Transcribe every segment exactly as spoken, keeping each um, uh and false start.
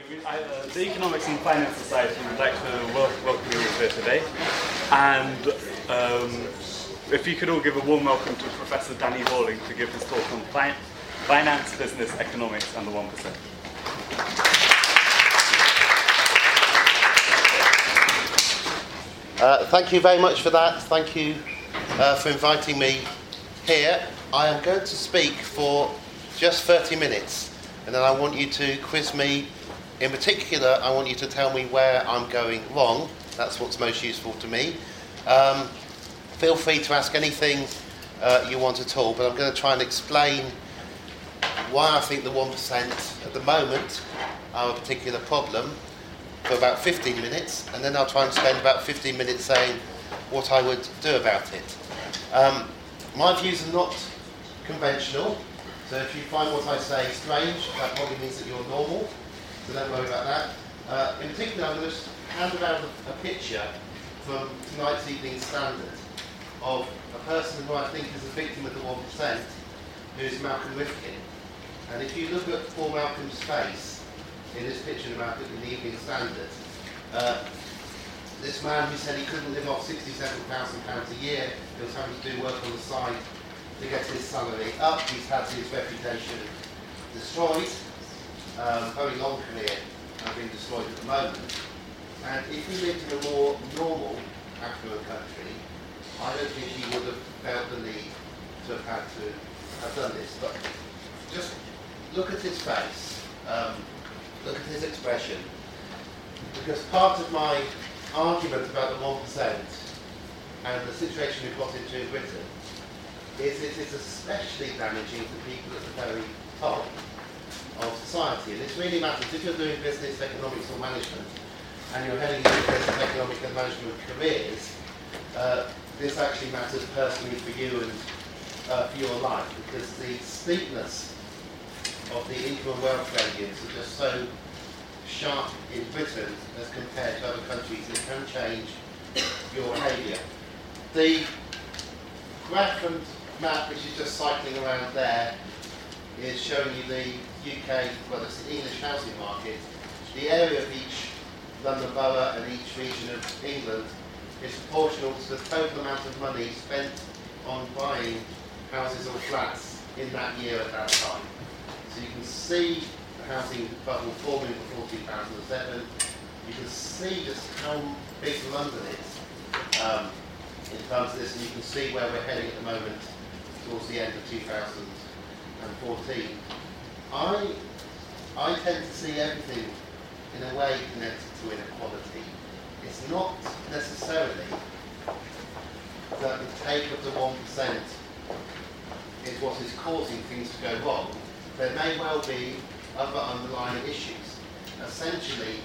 I, uh, the Economics and Finance Society would like to wel welcome you all here today. And um, if you could all give a warm welcome to Professor Danny Walling to give his talk on fi finance, business, economics, and the one percent. Uh, thank you very much for that. Thank you uh, for inviting me here. I am going to speak for just thirty minutes, and then I want you to quiz me. In particular, I want you to tell me where I'm going wrong. That's what's most useful to me. Um, feel free to ask anything uh, you want at all, but I'm going to try and explain why I think the one percent at the moment are a particular problem for about fifteen minutes, and then I'll try and spend about fifteen minutes saying what I would do about it. Um, my views are not conventional, so if you find what I say strange, that probably means that you're normal, so don't worry about that. Uh, in particular, I'm going to hand around a, a picture from tonight's Evening Standard of a person who I think is a victim of the one percent, who is Malcolm Rifkin. And if you look at poor Malcolm's face in this picture of Malcolm in the Evening Standard, uh, this man who said he couldn't live off sixty-seven thousand pounds a year, he was having to do work on the side to get his salary up. He's had his reputation destroyed, um, very long career and being destroyed at the moment. And if he lived in a more normal affluent country, I don't think he would have felt the need to have had to have done this. But just look at his face, um, look at his expression, because part of my argument about the one percent and the situation we've got into in Britain is it is especially damaging to people at the very top of society. And this really matters if you're doing business, economics or management and you're heading into business, economic and management careers. Uh, this actually matters personally for you and uh, for your life, because the steepness of the income and wealth gradients are just so sharp in Britain as compared to other countries. It can change your behaviour. The graph and map, which is just cycling around there, is showing you the U K, well, it's the English housing market. The area of each London borough and each region of England is proportional to the total amount of money spent on buying houses or flats in that year at that time. So you can see the housing bubble forming before two thousand seven. You can see just how big London is um, in terms of this, and you can see where we're heading at the moment towards the end of two thousand fourteen. I, I tend to see everything in a way connected to inequality. It's not necessarily that the take of the one percent is what is causing things to go wrong. There may well be other underlying issues. Essentially,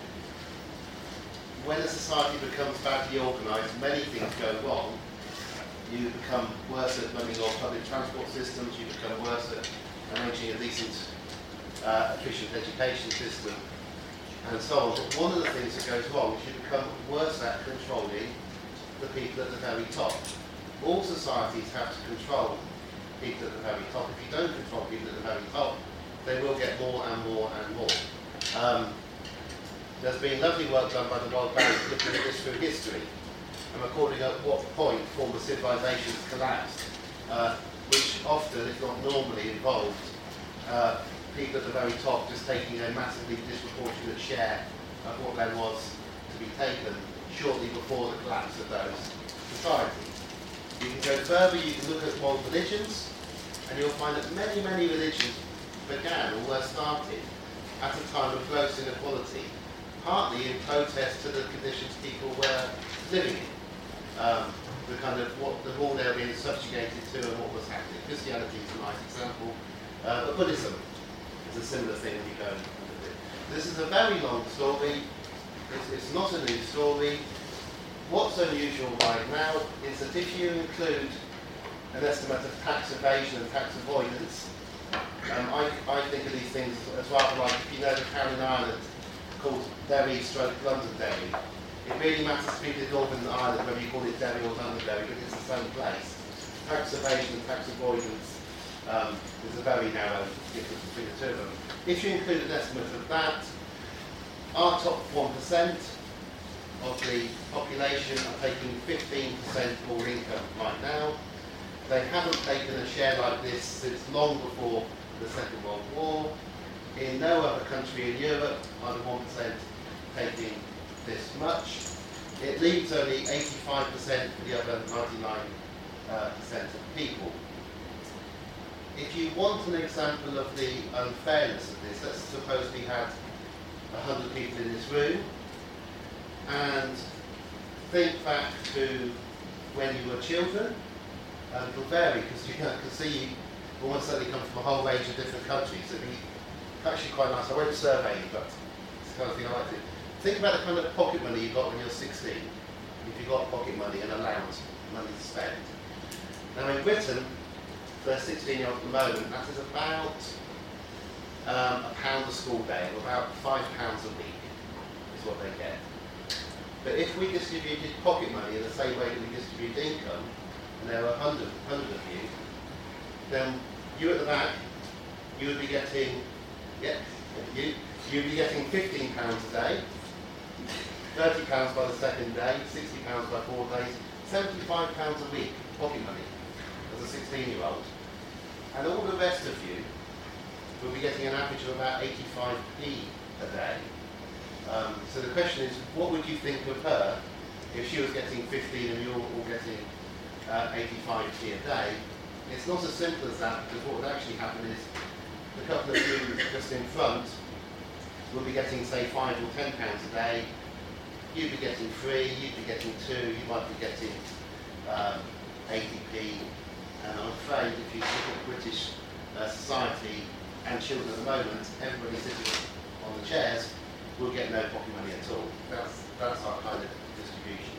when a society becomes badly organised, many things go wrong. You become worse at running your public transport systems, you become worse at arranging a decent, uh, efficient education system, and so on. But one of the things that goes wrong is you become worse at controlling the people at the very top. All societies have to control people at the very top. If you don't control people at the very top, they will get more and more and more. Um, there's been lovely work done by the World Bank looking at this through history and recording at what point former civilizations collapsed, uh, which often, if not normally, involved uh, people at the very top just taking a massively disproportionate share of what there was to be taken shortly before the collapse of those societies. You can go further, you can look at world religions, and you'll find that many, many religions began or were started at a time of gross inequality, partly in protest to the conditions people were living in. Um, the kind of what the rule they were being subjugated to and what was happening. Christianity is a nice example, uh, but Buddhism is a similar thing when you go and look at it. This is a very long story. It's, it's not a new story. What's unusual right now is that if you include an estimate of tax evasion and tax avoidance, um, I, I think of these things as rather like, if you know the town in Ireland called Derry stroke Londonderry. It really matters to people in Northern Ireland whether you call it Derry or Londonderry, but it's the same place. Tax evasion and tax avoidance um, is a very narrow difference between the two of them. If you include an estimate of that, Our top one percent of the population are taking fifteen percent of all income right now. They haven't taken a share like this since long before the Second World War. In no other country in Europe are the one percent taking this much. It leaves only eighty-five percent for the other ninety-nine percent uh, of people. If you want an example of the unfairness of this, let's suppose we had one hundred people in this room, and think back to when you were children, and it'll vary because you can see you almost certainly come from a whole range of different countries. It'd be actually quite nice. I won't survey you, but it's the kind of thing I like to do. Think about the kind of pocket money you got when you're sixteen, if you got pocket money and allowance money to spend. Now in Britain, for a sixteen-year-old at the moment, that is about um, a pound a school day, or about five pounds a week is what they get. But if we distributed pocket money in the same way that we distribute income, and there were a hundred, hundred of you, then you at the back, you would be getting, yeah, you, you'd be getting fifteen pounds a day, thirty pounds by the second day, sixty pounds by four days, seventy-five pounds a week pocket money as a sixteen-year-old. And all the rest of you will be getting an average of about eighty-five p a day. Um, so the question is, what would you think of her if she was getting fifteen and you're all getting uh, eighty-five p a day? It's not as simple as that, because what would actually happen is the couple of you just in front will be getting, say, five or ten pounds a day. You'd be getting three, you'd be getting two, you might be getting um, eighty p. And I'm afraid if you look at British uh, society and children at the moment, everybody sitting on the chairs will get no pocket money at all. That's, that's our kind of distribution.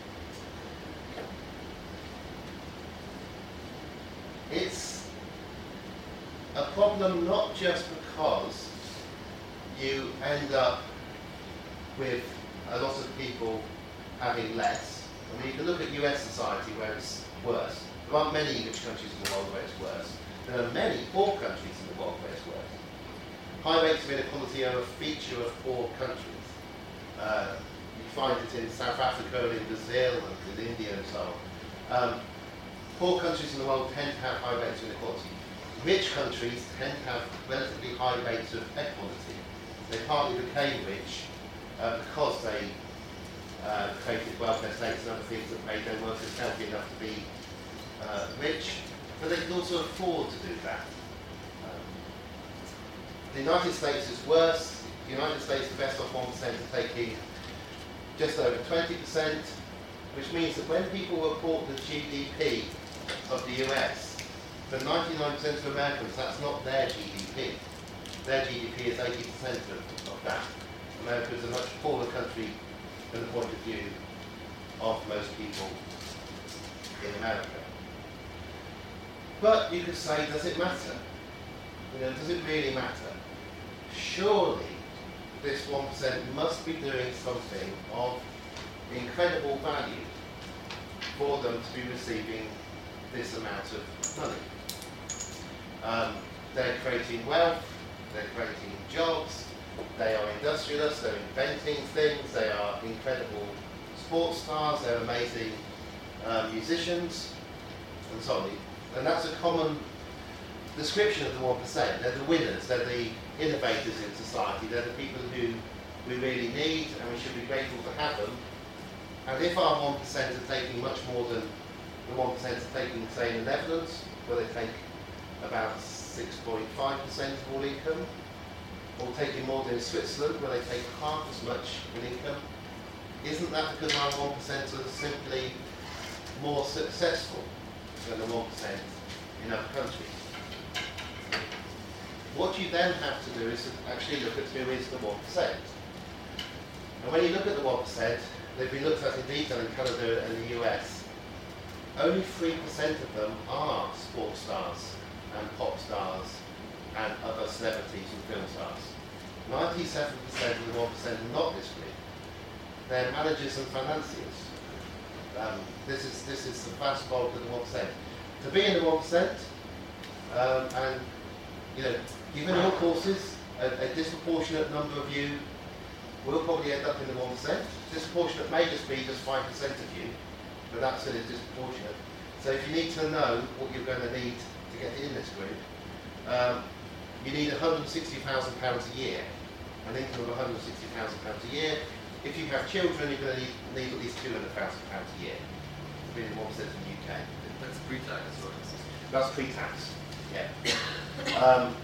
It's a problem not just because you end up with a lot of people having less. I mean, you can look at U S society where it's worse. There aren't many rich countries in the world where it's worse. There are many poor countries in the world where it's worse. High rates of inequality are a feature of poor countries. Uh, you find it in South Africa, and in Brazil, and in India, and so on. Um, poor countries in the world tend to have high rates of inequality. Rich countries tend to have relatively high rates of equality. They partly became rich uh, because they uh, created welfare states and other things that made their workers healthy enough to be uh, rich, but they could also afford to do that. Um, the United States is worse. The United States, the best off one percent, are taking just over twenty percent, which means that when people report the G D P of the U S, for ninety-nine percent of Americans, that's not their G D P. Their G D P is eighty percent of, of that. America is a much poorer country from the point of view of most people in America. But you could say, does it matter? You know, does it really matter? Surely this one percent must be doing something of incredible value for them to be receiving this amount of money. Um, they're creating wealth, they're creating jobs, they are industrialists, they're inventing things, they are incredible sports stars, they're amazing uh, musicians, and so on. And that's a common description of the one percent. They're the winners, they're the innovators in society, they're the people who we really need and we should be grateful to have them. And if our one percent are taking much more than the one percent are taking, say, in the Netherlands, where they take about six point five percent of all income, or taking more than in Switzerland, where they take half as much in income, isn't that because our one percent are simply more successful than the one percent in other countries? What you then have to do is to actually look at who is the one percent. And when you look at the one percent, they've been looked at in detail in Canada and the U S. Only three percent of them are sports stars and pop stars and other celebrities and film stars. ninety-seven percent of the one percent are not this group. They're managers and financiers. Um, this is this is the vast bulk of the one percent. To be in the one percent, um, and you know, given your courses, a, a disproportionate number of you will probably end up in the one percent. Disproportionate may just be just five percent of you, but that's still disproportionate. So if you need to know what you're going to need to get in this group, um, you need one hundred sixty thousand pounds a year, an income of one hundred sixty thousand pounds a year. If you have children, you're going to need, need at least two hundred thousand pounds a year, being one percent in the U K. That's pre-tax, right? That's pre-tax, yeah. Um,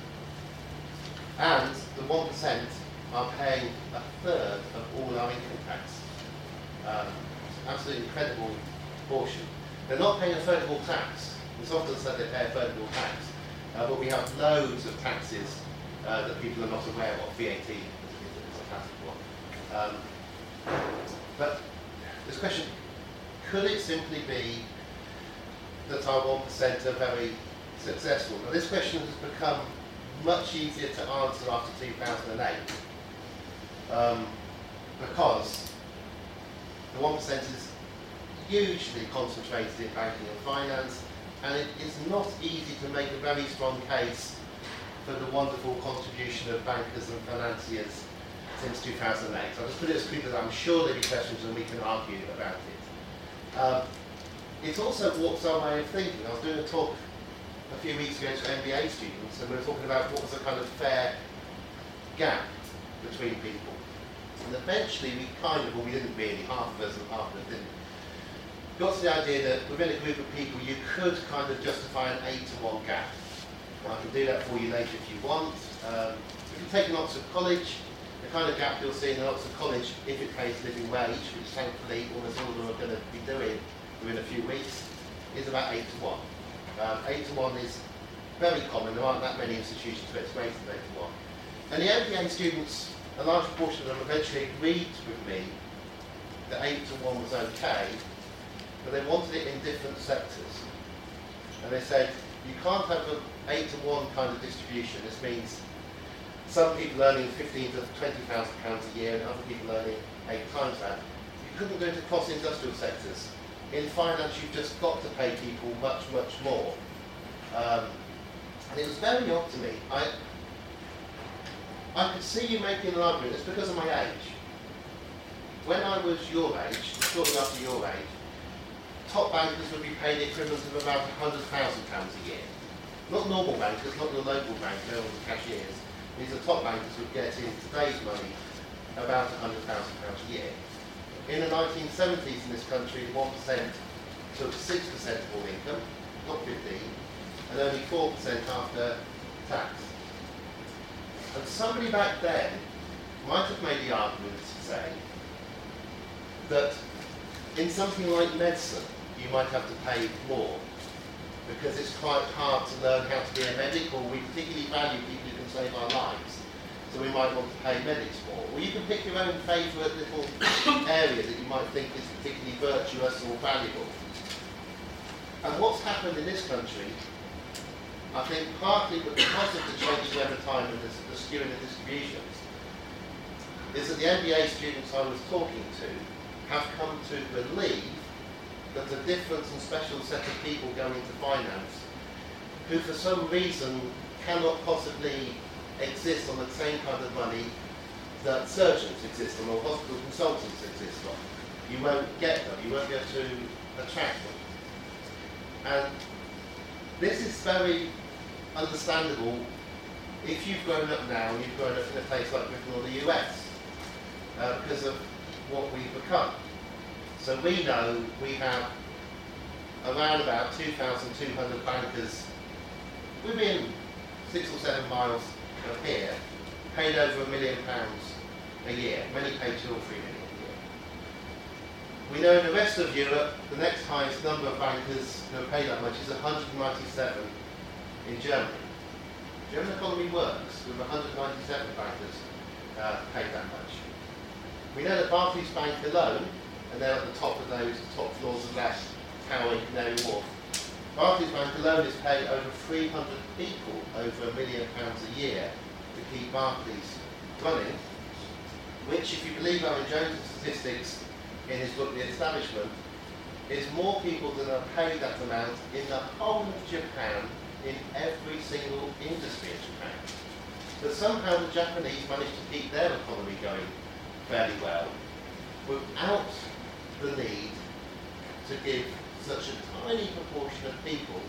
and the one percent are paying a third of all our income tax. Um, absolutely incredible portion. They're not paying a third of all tax. It's often said they pay a third of all tax, uh, but we have loads of taxes uh, that people are not aware of. V A T is a classic one. Um, but this question, could it simply be that our one percent are very successful? Now this question has become much easier to answer after two thousand eight, um, because the one percent is hugely concentrated in banking and finance, and it is not easy to make a very strong case for the wonderful contribution of bankers and financiers since two thousand eight. So I'll just put it as quickly as I'm sure there'll be questions and we can argue about it. Um, it's also warps our way of thinking. I was doing a talk a few weeks ago to M B A students, and we were talking about what was a kind of fair gap between people. And eventually we kind of, well we didn't really, half of us and half of us didn't, got to the idea that within a group of people you could kind of justify an eight to one gap. And I can do that for you later if you want. Um, if you take an Oxford College, the kind of gap you'll see in an Oxford College, if it pays living wage, which thankfully almost all of them are going to be doing within a few weeks, is about eight to one. Um, eight to one is very common. There aren't that many institutions where it's greater than eight to one. And the M B A students, a large proportion of them eventually agreed with me that eight to one was okay, but they wanted it in different sectors. And they said, you can't have an eight to one kind of distribution. This means some people earning fifteen to twenty thousand pounds a year and other people earning eight times that. You couldn't do it across industrial sectors. In finance, you've just got to pay people much, much more. Um, and it was very odd to me. I, I could see you making an argument. It's because of my age. When I was your age, shortly after your age, top bankers would be paid the equivalent of about one hundred thousand pounds a year. Not normal bankers, not your local banker or the cashiers. These are top bankers would get in today's money about one hundred thousand pounds a year. In the nineteen seventies in this country, one percent took six percent of all income, not fifteen, and only four percent after tax. And somebody back then might have made the argument to say that in something like medicine, you might have to pay more because it's quite hard to learn how to be a medic, or we particularly value people who can save our lives. So we might want to pay medics more. Or you can pick your own favourite little area that you might think is particularly virtuous or valuable. And what's happened in this country, I think partly because of the changes over time and the, the skewing of distributions, is that the M B A students I was talking to have come to believe that a different and special set of people go into finance who for some reason cannot possibly exist on the same kind of money that surgeons exist on or hospital consultants exist on. You won't get them, you won't be able to attract them. And this is very understandable if you've grown up now and you've grown up in a place like Britain or the U S, uh, because of what we've become. So we know we have around about two thousand two hundred bankers within six or seven miles of here, paid over a million pounds a year. Many pay two or three million a year. We know in the rest of Europe, the next highest number of bankers who are paid that much is one hundred ninety-seven in Germany. The German economy works with one hundred ninety-seven bankers uh, paid that much. We know that Barclays Bank alone, and they're at the top of those top floors of that tower in Canary Wharf, Barclays Bank alone is paying over three hundred people over a million pounds a year to keep Barclays running, which, if you believe Alan Jones' statistics in his book The Establishment, is more people than are paid that amount in the whole of Japan, in every single industry in Japan. But somehow the Japanese managed to keep their economy going fairly well without the need to give such a tiny proportion of people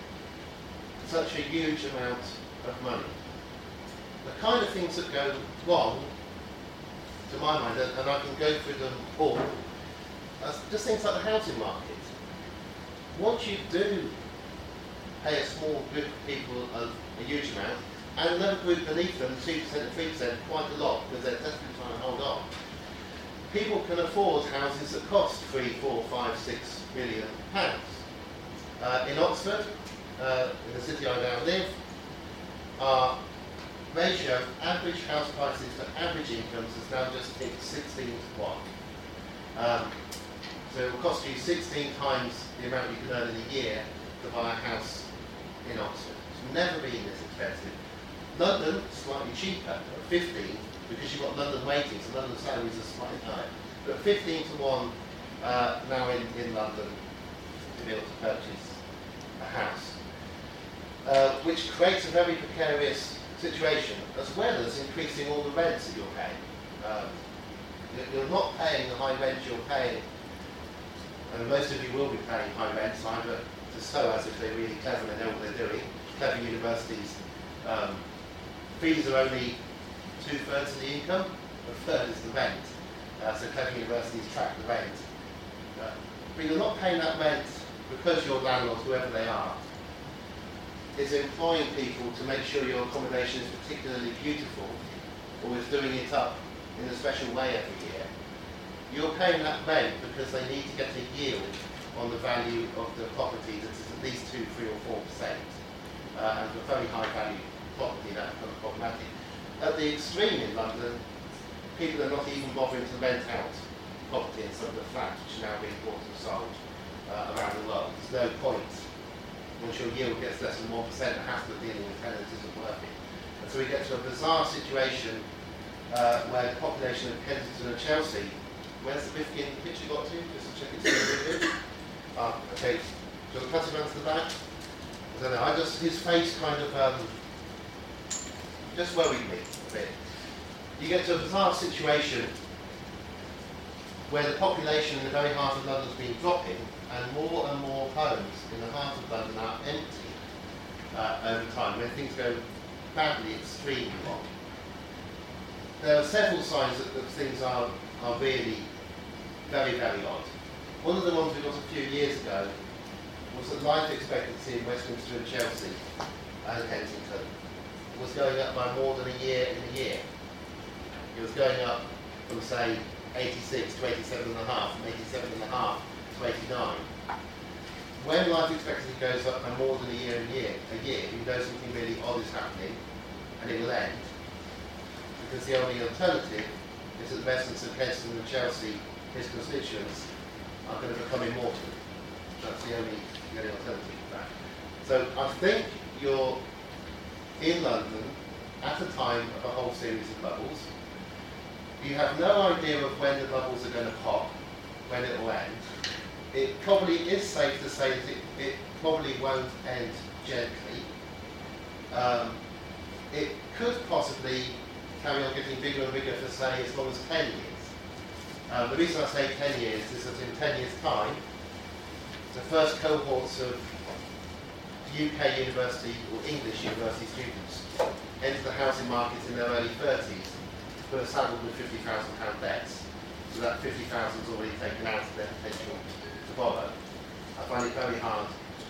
such a huge amount of money. The kind of things that go wrong, to my mind, and, and I can go through them all, are just things like the housing market. Once you do pay a small group of people a, a huge amount, and another group beneath them, two percent and three percent, quite a lot, because they're desperately trying to hold on, people can afford houses that cost three, four, five, six million pounds. Uh, in Oxford, uh, in the city I now live, our ratio of average house prices to average incomes has now just hit sixteen to one. Um, so it will cost you sixteen times the amount you can earn in a year to buy a house in Oxford. It's never been this expensive. London, slightly cheaper, at fifteen, because you've got London waiting, so London salaries are slightly higher. But fifteen to one uh, now in, in London to be able to purchase a house, uh, which creates a very precarious situation, as well as increasing all the rents that you're paying. Um, you're not paying the high rent you're paying, and most of you will be paying high rents, either to sow as if they're really clever and they know what they're doing. Clever universities, um, fees are only two-thirds of the income, a third is the rent. Uh, so clever universities track the rent. Uh, but you're not paying that rent because your landlords, whoever they are, is employing people to make sure your accommodation is particularly beautiful, or is doing it up in a special way every year. You're paying that rent because they need to get a yield on the value of the property that is at least two, three, or four percent. Uh, and for very high value property, that becomes problematic. At the extreme in London, people are not even bothering to rent out property in some of the flats which are now being bought and sold uh, around the world. There's no point. Once your yield gets less than one percent, the hassle of dealing with tenants isn't worth it. And so we get to a bizarre situation uh, where the population of Kensington and Chelsea, where's the Bifkin picture got to? Just to check it's really good. Ah, okay. Do you want to pass it around to the back? I don't know, I just, his face kind of um, just worried me a bit. You get to a bizarre situation where the population in the very heart of London has been dropping, and more and more homes in the heart of London are empty uh, over time, when things go badly, extremely wrong. There are several signs that, that things are, are really very, very odd. One of the ones we got a few years ago was that life expectancy in Westminster and Chelsea and Kensington was going up by more than a year in a year. It was going up from, say, eighty-six to eighty-seven and a half, from eighty-seven and a half to eighty-nine. When life expectancy goes up by more than a year and year, a year, you know something really odd is happening, and it will end. Because the only alternative is that the residents of Kensington and Chelsea, his constituents, are going to become immortal. That's the only, the only alternative to that. So I think you're in London at a time of a whole series of bubbles. You have no idea of when the bubbles are going to pop, when it will end. It probably is safe to say that it, it probably won't end gently. Um, it could possibly carry on getting bigger and bigger for, say, as long as ten years. Um, the reason I say ten years is that in ten years' time, the first cohorts of U K university or English university students enter the housing market in their early thirties, who are saddled with fifty thousand pound debts. So that fifty thousand is already taken out of their potential to borrow. I find it very hard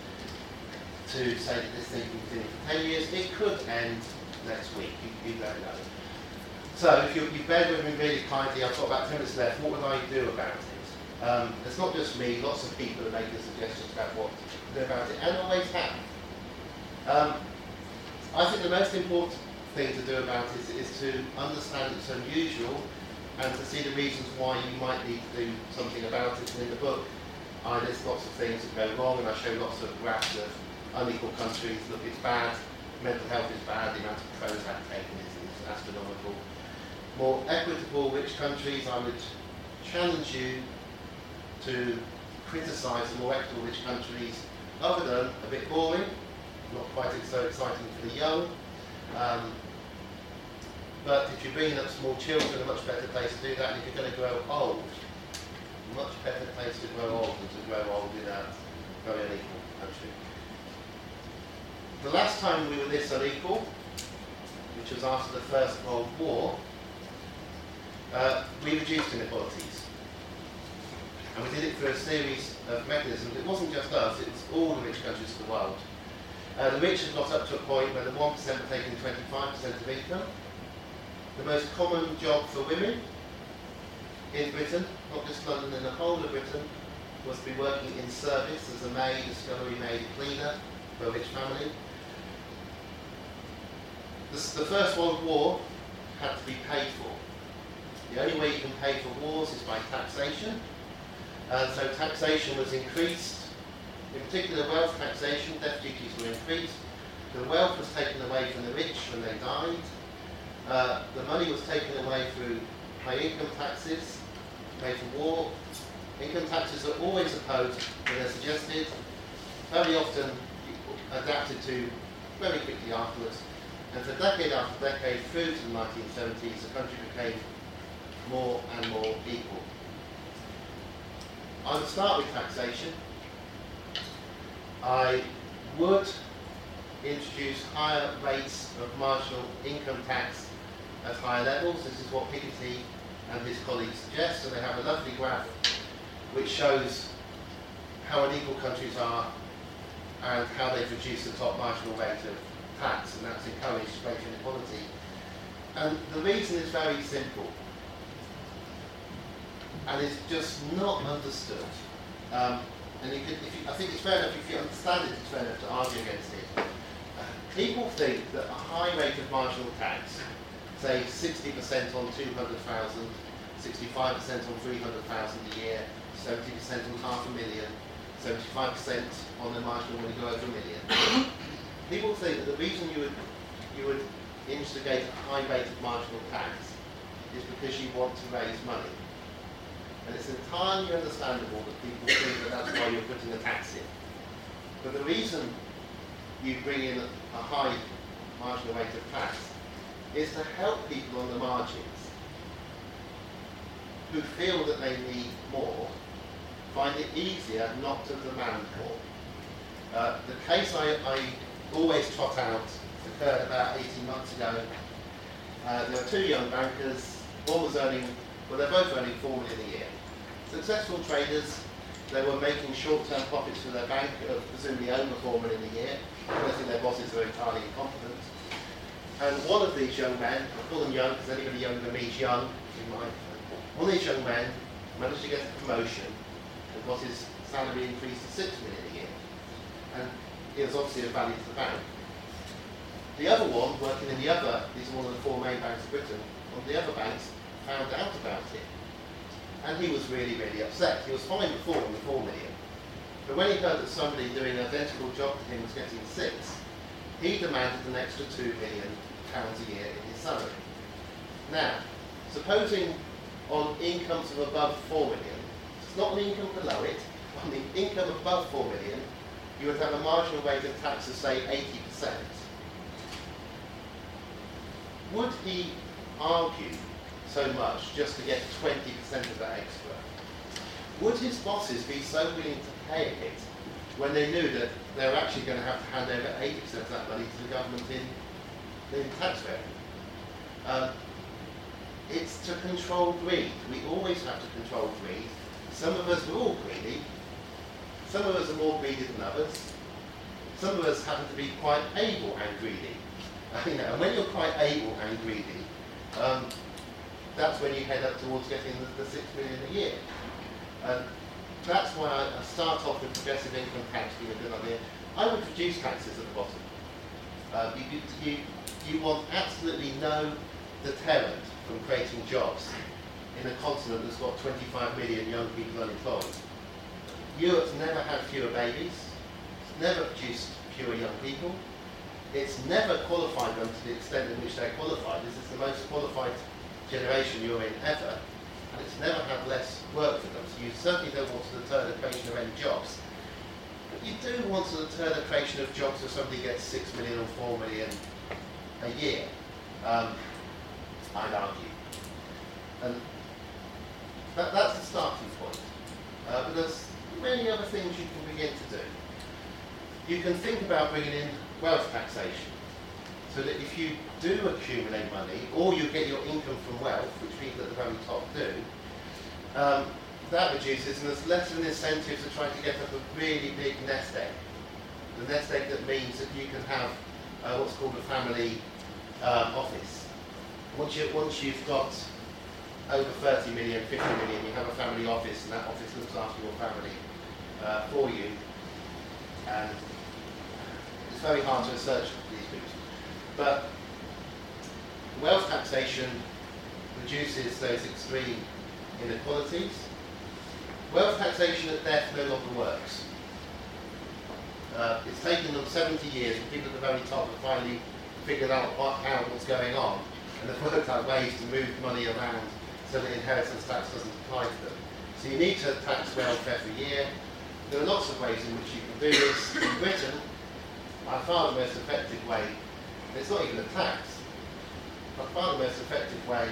to say that this thing can continue for ten years. It could end next week, you, you don't know. So if you, you bear with me really kindly, I've got about ten minutes left. What would I do about it? Um, it's not just me, lots of people are making suggestions about what to do about it, and always have. Um, I think the most important thing to do about it is, is to understand it's unusual and to see the reasons why you might need to do something about it. And in the book, I list lots of things that go wrong, and I show lots of graphs of unequal countries. Look, it's bad, mental health is bad, the amount of Prozac taken is, is astronomical. More equitable, rich countries, I would challenge you to criticise the more equitable, rich countries, other than a bit boring, not quite so exciting for the young. Um, But if you're bringing up small children, a much better place to do that. And if you're going to grow old, a much better place to grow old than to grow old in a very unequal country. The last time we were this unequal, which was after the First World War, uh, we reduced inequalities. And we did it through a series of mechanisms. It wasn't just us, it was all the rich countries of the world. Uh, the rich had got up to a point where the one percent were taking twenty-five percent of income. The most common job for women in Britain, not just London, in the whole of Britain, was to be working in service as a maid, a scullery maid, a cleaner for a rich family. The, the First World War had to be paid for. The only way you can pay for wars is by taxation. And so taxation was increased. In particular, wealth taxation, death duties were increased. The wealth was taken away from the rich when they died. Uh, the money was taken away through high income taxes, paid for war. Income taxes are always opposed when they're suggested, very often adapted to very quickly afterwards. And for decade after decade, through to the nineteen seventies, the country became more and more equal. I would start with taxation. I would introduce higher rates of marginal income tax at higher levels. This is what Piketty and his colleagues suggest, and they have a lovely graph which shows how unequal countries are and how they've reduced the top marginal rate of tax, and that's encouraged greater inequality. And the reason is very simple, and it's just not understood. Um, and you could, if you, I think it's fair enough, if you understand it, it's fair enough to argue against it. Uh, people think that a high rate of marginal tax, say sixty percent on two hundred thousand, sixty-five percent on three hundred thousand a year, seventy percent on half a million, seventy-five percent on the marginal when you go over a million. People think that the reason you would, you would instigate a high rate of marginal tax is because you want to raise money. And it's entirely understandable that people think that that's why you're putting a tax in. But the reason you bring in a, a high marginal rate of tax is to help people on the margins who feel that they need more find it easier not to demand more. Uh, the case I, I always trot out occurred about eighteen months ago. Uh, there were two young bankers, one was earning, well they're both earning four million a year. Successful traders, they were making short-term profits for their bank of presumably over four million a year. I think their bosses were entirely incompetent. And one of these young men, I call them young because anybody younger than me is young in my one of these young men managed to get a promotion and got his salary increased to six million a year. And it was obviously of value to the bank. The other one, working in the other, these are one of the four main banks of Britain, one of the other banks found out about it. And he was really, really upset. He was fine before on the four million. But when he heard that somebody doing an identical job to him was getting six, he demanded an extra two million pounds a year in his salary. Now, supposing on incomes of above four million, it's not on income below it, on the income above four million, you would have a marginal rate of tax of say eighty percent. Would he argue so much just to get twenty percent of that extra? Would his bosses be so willing to pay it when they knew that they were actually going to have to hand over eighty percent of that money to the government in, in tax revenue? Um, it's to control greed. We always have to control greed. Some of us are all greedy. Some of us are more greedy than others. Some of us happen to be quite able and greedy. You know, and when you're quite able and greedy, um, that's when you head up towards getting the, the six million a year. And that's why I, I start off with progressive income tax being a good idea. I would reduce taxes at the bottom. Uh, you, you, you want absolutely no deterrent from creating jobs in a continent that's got twenty-five million young people unemployed. Europe's never had fewer babies, it's never produced fewer young people, it's never qualified them to the extent in which they're qualified. This is the most qualified generation you're in ever, and it's never had less work for them. So you certainly don't want to deter the creation of any jobs. But you do want to deter the creation of jobs if somebody gets six million or four million a year. Um, I'd argue. And that, that's the starting point. Uh, but there's many other things you can begin to do. You can think about bringing in wealth taxation, so that if you do accumulate money, or you get your income from wealth, which people at the very top do, um, that reduces, and there's less of an incentive to try to get up a really big nest egg. The nest egg that means that you can have uh, what's called a family um, office. Once, you, once you've got over thirty million, fifty million, you have a family office, and that office looks after your family uh, for you. And it's very hard to research these people. But wealth taxation reduces those extreme inequalities. Wealth taxation at death no longer works. Uh, it's taken them seventy years for people at the very top to finally figured out what, how what's going on, and they've worked out ways to move money around so that inheritance tax doesn't apply to them. So you need to tax wealth every year. There are lots of ways in which you can do this. In Britain, by far the most effective way, and it's not even a tax, by far the most effective way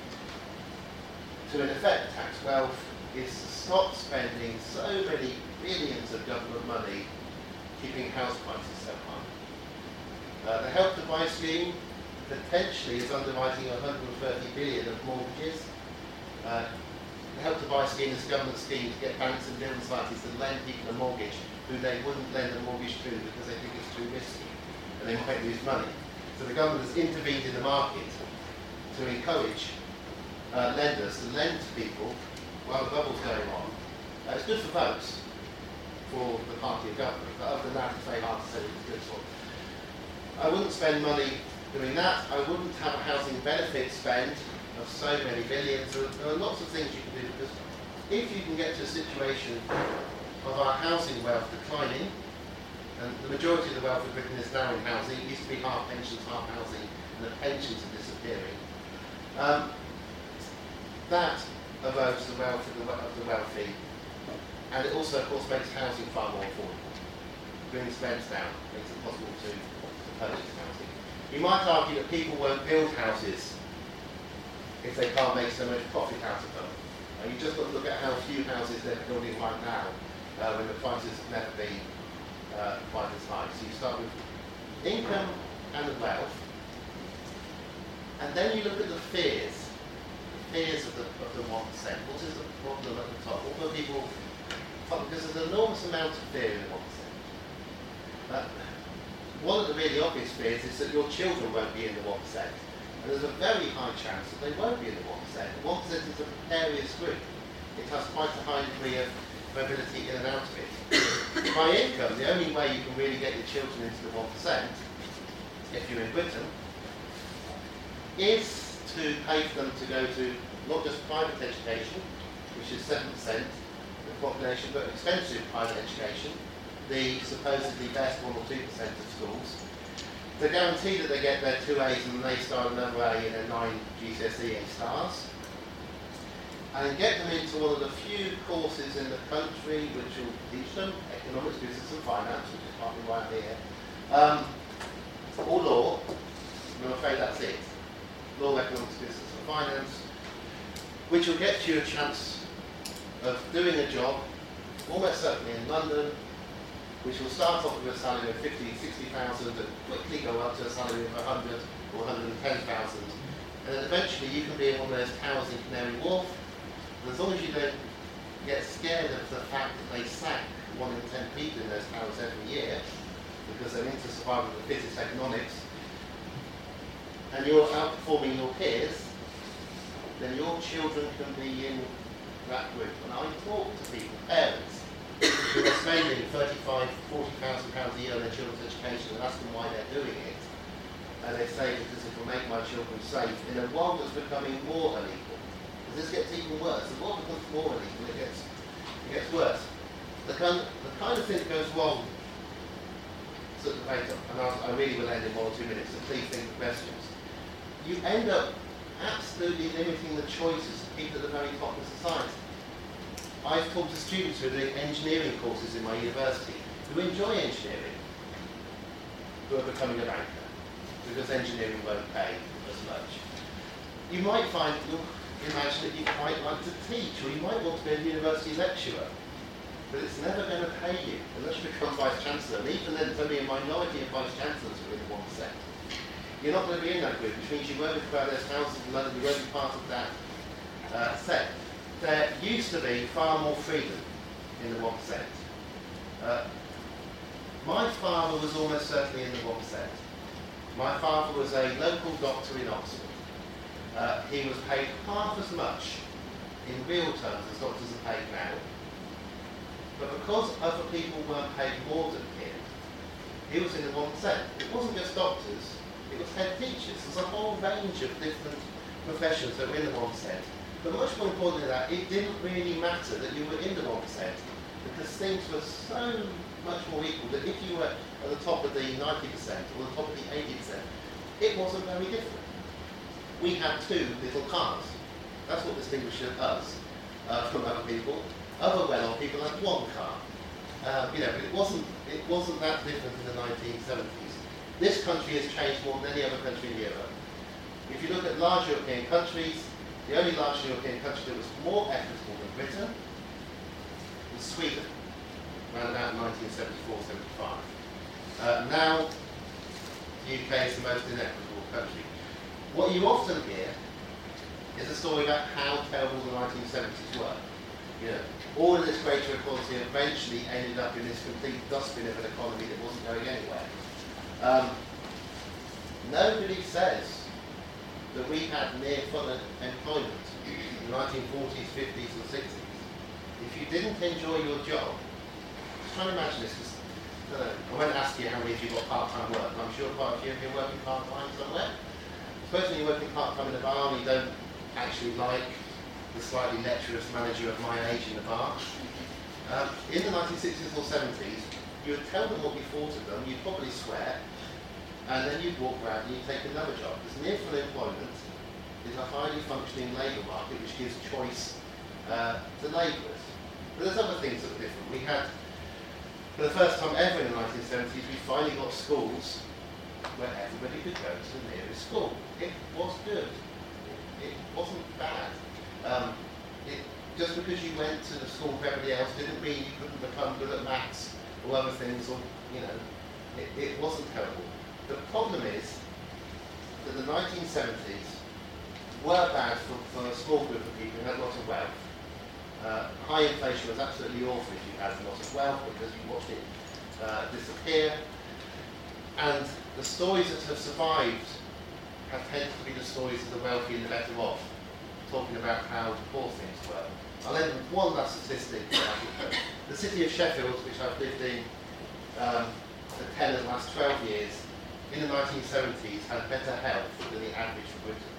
to in effect tax wealth is to stop spending so many billions of government money keeping house prices so high. Uh, the Help to Buy scheme potentially is underwriting one hundred thirty billion of mortgages. Uh, the Help to Buy scheme is a government scheme to get banks and building societies to lend people a mortgage who they wouldn't lend a mortgage to because they think it's too risky and they might lose money. So the government has intervened in the market to encourage uh, lenders to lend to people while the bubble's going on. Uh, it's good for votes for the party of government, but other than that it's very hard to say what it's good for. I wouldn't spend money doing that. I wouldn't have a housing benefit spend of so many billions. There are, there are lots of things you can do, because if you can get to a situation of our housing wealth declining, and the majority of the wealth of Britain is now in housing, it used to be half pensions, half housing, and the pensions are disappearing. Um, that erodes the wealth of the, of the wealthy, and it also, of course, makes housing far more affordable. Brings rents down, makes it possible to, to purchase housing. You might argue that people won't build houses if they can't make so much profit out of them. Uh, you just got to look at how few houses they're building right now, uh, when the prices have never been uh, quite as high. So you start with income and wealth, and then you look at the fears, the fears of the, of the one percent. What is the problem at the top? What are people, because there's an enormous amount of fear in the one percent. Uh, one of the really obvious fears is that your children won't be in the one percent. And there's a very high chance that they won't be in the one percent. The one percent is a precarious group. It has quite a high degree of mobility in and out of it. By income, the only way you can really get your children into the one percent, if you're in Britain, is to pay for them to go to not just private education, which is seven percent of the population, but expensive private education, the supposedly best one or two percent of schools, to guarantee that they get their two A's and they start another A in their nine G C S E A stars, and get them into one of the few courses in the country which will teach them economics, business and finance, which is partly why I'm here, um, or law. I'm afraid that's it. Law, economics, business and finance, which will get you a chance of doing a job, almost certainly in London, which will start off with a salary of fifty, sixty thousand and quickly go up to a salary of one hundred or one hundred ten thousand. And then eventually you can be in one of those towers in Canary Wharf, and as long as you don't get scared of the fact that they sack one in ten people in those towers every year, because they're into survival of the fittest economics, and you're outperforming your peers, then your children can be in that group. And I talk to people, parents, who are spending thirty-five, forty thousand pounds a year on their children's education, and ask them why they're doing it. And they say, because it will make my children safe in a world that's becoming more unequal. As this gets even worse, the world becomes more unequal, it gets, it gets worse. The kind, the kind of thing that goes wrong, so the debate, and I, I really will end in one or two minutes, so please think of questions. You end up absolutely limiting the choices of people at the very top of society. I've talked to students who are doing engineering courses in my university who enjoy engineering, who are becoming a banker, because engineering won't pay as much. You might find, you'll imagine that you might like to teach, or you might want to be a university lecturer, but it's never going to pay you unless you become Vice-Chancellor. And even then, there's only a minority of Vice-Chancellors who are in the one percent. You're not going to be in that group, which means you won't be part of those houses in London, you won't be part of that uh, set. There used to be far more freedom in the one percent. Uh, my father was almost certainly in the one percent. My father was a local doctor in Oxford. Uh, he was paid half as much in real terms as doctors are paid now. But because other people weren't paid more than him, he was in the one percent. It wasn't just doctors, it was head teachers. There's a whole range of different professions that were in the one percent. But much more importantly than that, it didn't really matter that you were in the one percent, because things were so much more equal that if you were at the top of the ninety percent or the top of the eighty percent, it wasn't very different. We had two little cars. That's what distinguishes us uh, from other people. Other well-off people had one car. Uh, you know, but it wasn't, it wasn't that different in the nineteen seventies. This country has changed more than any other country in Europe. If you look at large European countries, the only large European country that was more equitable than Britain was Sweden, around about nineteen seventy-four seventy-five. Uh, now, the U K is the most inequitable country. What you often hear is a story about how terrible the nineteen seventies were. You know, all of this greater equality eventually ended up in this complete dustbin of an economy that wasn't going anywhere. Um, nobody says that we had near full employment in the nineteen forties, fifties and sixties. If you didn't enjoy your job, just try and imagine this, because I, don't know, I won't ask you how many of you got part-time work, I'm sure quite a few of you are working part-time somewhere. Suppose when you're working part-time in a bar and you don't actually like the slightly lecherous manager of my age in the bar. Um, in the nineteen sixties or seventies, you would tell them what you thought of them, you'd probably swear, and then you'd walk around and you'd take another job. Because near full employment is a highly functioning labour market which gives choice uh, to labourers. But there's other things that are different. We had, for the first time ever in the nineteen seventies, we finally got schools where everybody could go to the nearest school. It was good. It wasn't bad. Um, it, just because you went to the school with everybody else didn't mean you couldn't become good at maths or other things, or, you know, it, it wasn't terrible. The problem is that the nineteen seventies were bad for, for a small group of people who had lots of wealth. Uh, high inflation was absolutely awful if you had a lot of wealth, because you watched it uh, disappear. And the stories that have survived have tended to be the stories of the wealthy and the better off, talking about how poor things were. I'll end with one last statistic. The city of Sheffield, which I've lived in um, for ten of the last twelve years, in the nineteen seventies had better health than the average for Britain.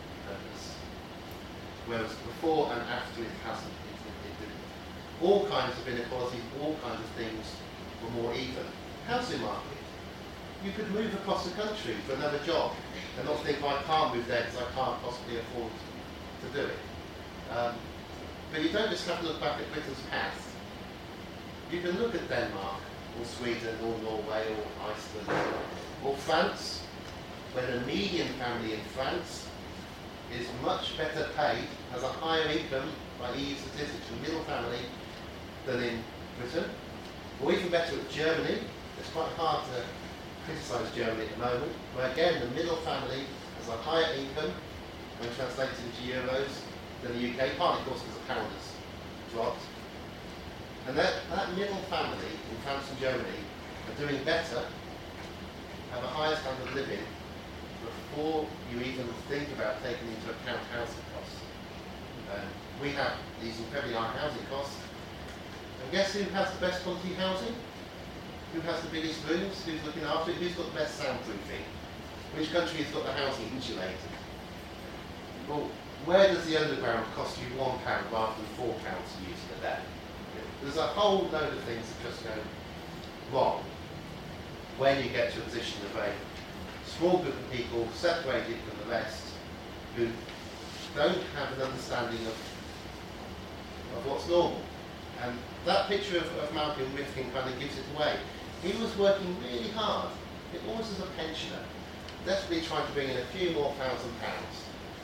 Whereas before and after it hasn't. It, it, it didn't. All kinds of inequalities, all kinds of things were more even. Housing market. You could move across the country for another job and not think, I can't move there because I can't possibly afford to do it. Um, but you don't just have to look back at Britain's past. You can look at Denmark, or Sweden, or Norway, or Iceland, or France, where the median family in France is much better paid, has a higher income by E U statistics, the middle family, than in Britain. Or even better at Germany. It's quite hard to criticise Germany at the moment, where again the middle family has a higher income when translated into euros than the U K, partly of course because the pound has dropped. And that, that middle family in France and Germany are doing better, have a higher standard of living, before you even think about taking into account housing costs. Um, we have these incredibly high housing costs, and guess who has the best quality housing? Who has the biggest rooms? Who's looking after it? Who's got the best soundproofing? Which country has got the housing insulated? Well, where does the underground cost you one pound rather than four pounds to use it a day? There's a whole load of things that just go wrong when you get to a position of a small group of people separated from the rest who don't have an understanding of, of what's normal. And that picture of, of Malcolm Rifkin kind of gives it away. He was working really hard, almost as a pensioner, desperately trying to bring in a few more thousand pounds,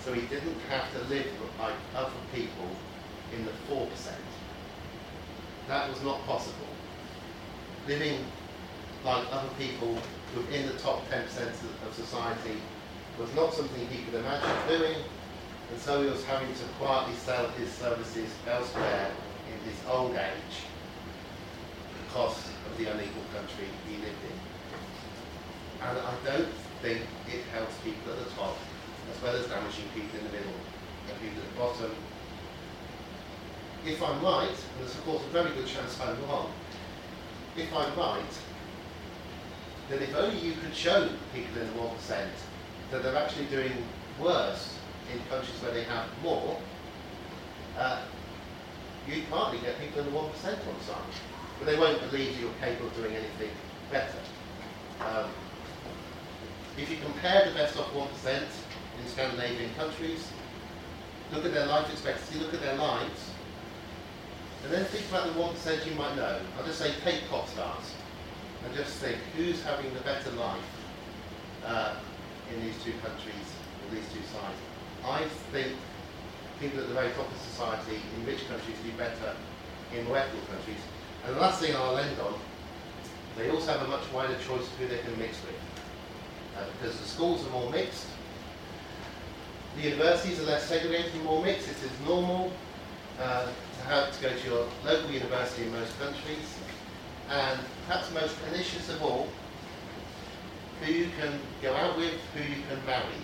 so he didn't have to live like other people in the four percent. That was not possible. Living like other people within the top ten percent of society was not something he could imagine doing, and so he was having to quietly sell his services elsewhere in his old age because of the unequal country he lived in. And I don't think it helps people at the top as well as damaging people in the middle and people at the bottom. If I'm right, and there's of course a very good chance I'm wrong, if I'm right, then if only you could show people in the one percent that they're actually doing worse in countries where they have more, uh, you partly get people in the one percent on side. But they won't believe you're capable of doing anything better. Um, if you compare the best of one percent in Scandinavian countries, look at their life expectancy, look at their lives, and then think about the one percent you might know. I'll just say take pop stars, and just think who's having the better life uh, in these two countries, or these two sides. I think people at the very top of society in rich countries do better in more equitable countries. And the last thing I'll end on, they also have a much wider choice of who they can mix with. Uh, because the schools are more mixed, the universities are less segregated and more mixed. It is normal uh, to have to go to your local university in most countries. And perhaps most pernicious of all, who you can go out with, who you can marry.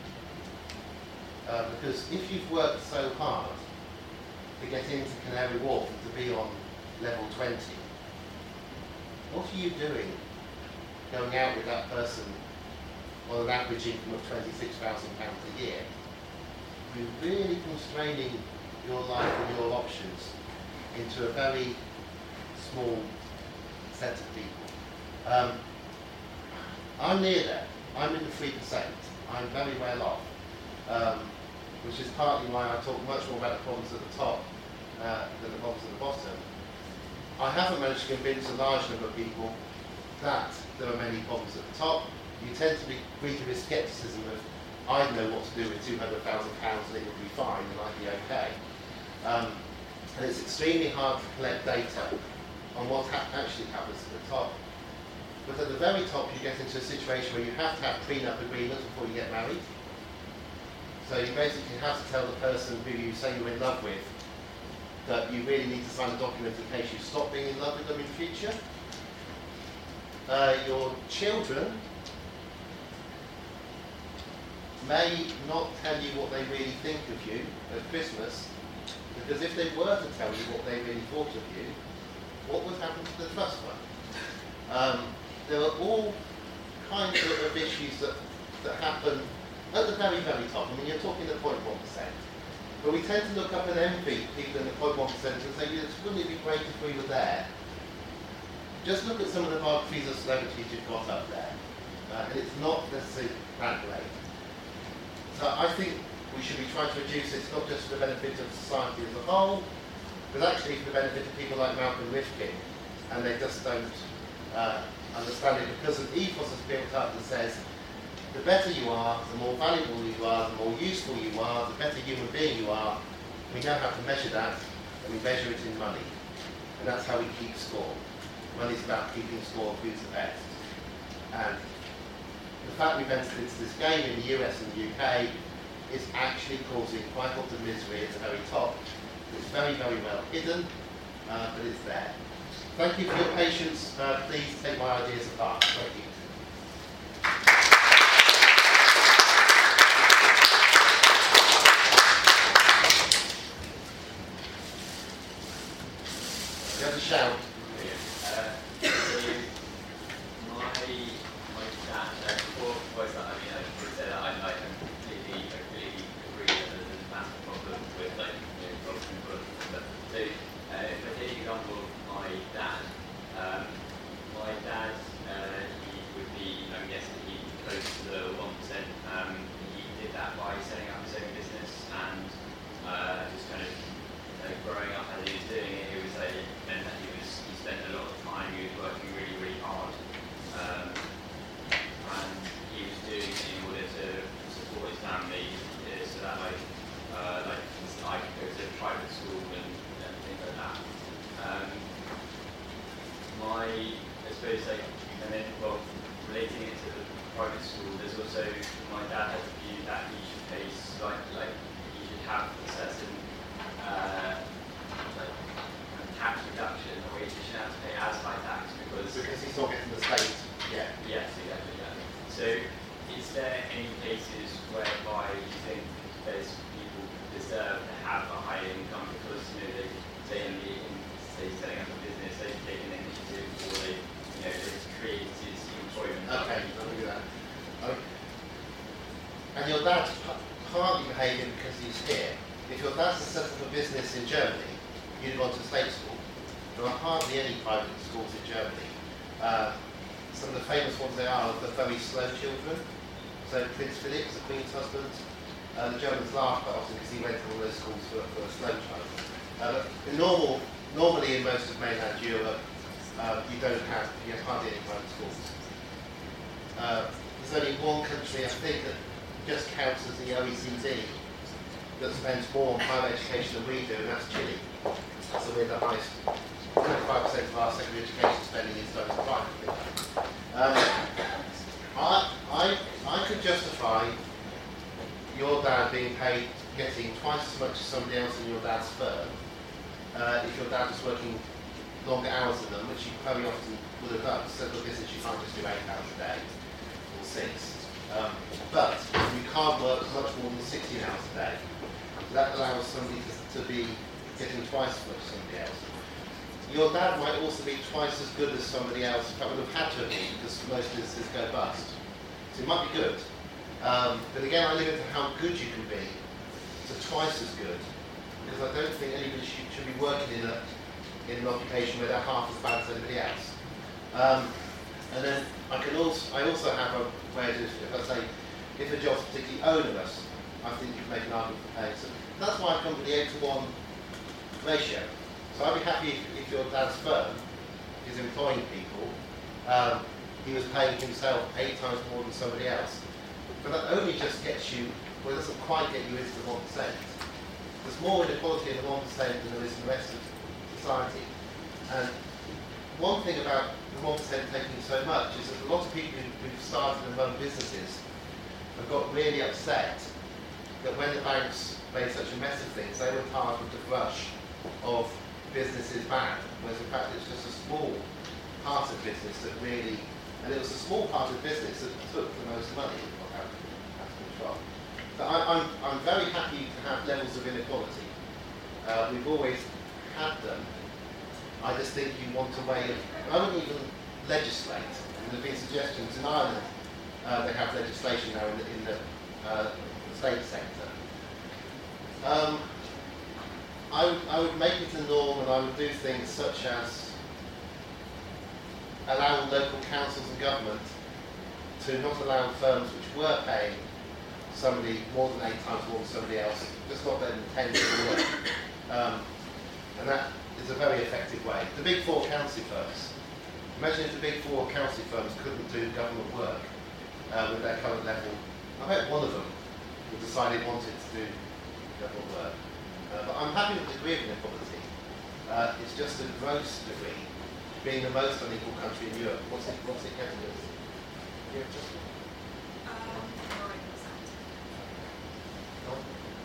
Uh, because if you've worked so hard to get into Canary Wharf and to be on level twenty, what are you doing going out with that person on an average income of twenty-six thousand pounds a year? You're really constraining your life and your options into a very small set of people. Um, I'm near there. I'm in the three percent. I'm very well off, um, which is partly why I talk much more about the problems at the top uh, than the problems at the bottom. I haven't managed to convince a large number of people that there are many problems at the top. You tend to be greeted with scepticism of, I know what to do with two hundred thousand pounds and it will be fine and I'll be okay. Um, and it's extremely hard to collect data on what ha actually happens at the top. But at the very top you get into a situation where you have to have prenup agreements before you get married. So you basically have to tell the person who you say you're in love with that you really need to sign a document in case you stop being in love with them in the future. Uh, your children may not tell you what they really think of you at Christmas, because if they were to tell you what they really thought of you, what would happen to the trust fund? Um, there are all kinds of, of issues that, that happen at the very, very top. I mean, you're talking the zero point one percent. But we tend to look up and envy people in the zero point one percent and say, yes, wouldn't it be great if we were there? Just look at some of the biographies of celebrities you've got up there. Uh, and it's not necessarily that great. So I think we should be trying to reduce it, not just for the benefit of society as a whole, but actually for the benefit of people like Malcolm Rifkin. And they just don't uh, understand it because an ethos is built up that says, the better you are, the more valuable you are, the more useful you are, the better human being you are. We know how to measure that, and we measure it in money. And that's how we keep score. Money's about keeping score of who's the best. And the fact we've entered into this game in the U S and the U K is actually causing quite a lot of misery at the very top. It's very, very well hidden, uh, but it's there. Thank you for your patience. Uh, please take my ideas apart. Thank you. You have to shout. set up a business in Germany, you'd have gone to state school. There are hardly any private schools in Germany. Uh, some of the famous ones they are are the very slow children. So Prince Philip, the Queen's husband, uh, the Germans laugh quite often because he went to all those schools for, for a slow child. Uh, but in normal, normally in most of mainland Europe, uh, you don't have, you have hardly any private schools. Uh, there's only one country, I think, that just counts as the O E C D that spends more on private education than we do, and that's Chile. So we're the highest, twenty-five percent of our secondary education spending is done privately. Um, I, I, I could justify your dad being paid, getting twice as much as somebody else in your dad's firm, uh, if your dad was working longer hours than them, which you very often would have done. So the business you can't just do eight hours a day, or six. Um, but you can't work much more than sixteen hours a day. So that allows somebody to, to be getting twice as much as somebody else. Your dad might also be twice as good as somebody else, in fact would have had to be, because most businesses go bust. So it might be good. Um, but again, I limit to how good you can be to twice as good, because I don't think anybody should, should be working in, a, in an occupation where they're half as bad as anybody else. Um, and then I can also, I also have a way of, if I say, if a job's particularly onerous, I think you can make an argument for paying some. That's why I come to the eight to one ratio. So I'd be happy if, if your dad's firm is employing people, um, he was paying himself eight times more than somebody else. But that only just gets you, well, it doesn't quite get you into the one percent. There's more inequality in the one percent than there is in the rest of society. And one thing about the one percent taking so much is that a lot of people who've started and run businesses have got really upset that when the banks made such a mess of things, they were tarred with the brush of business is bad, whereas in fact it's just a small part of business that really, and it was a small part of business that took the most money out of control. So I, I'm, I'm very happy to have levels of inequality. Uh, we've always had them. I just think you want a way of, I wouldn't even legislate. And there have been suggestions in Ireland, uh, they have legislation now in the, in the uh, state sector. Um, I would, I would make it a norm, and I would do things such as allow local councils and government to not allow firms which were paying somebody more than eight times more than somebody else, just not their intent to work. Um, and that is a very effective way. The big four accountancy firms. Imagine if the big four accountancy firms couldn't do government work uh, with their current level. I bet one of them would decide it wanted to do government work. Uh, but I'm happy with the degree of inequality. Uh, it's just the gross degree, being the most unequal country in Europe. What's it, what's it getting us? Yeah, just Um, nine percent. no?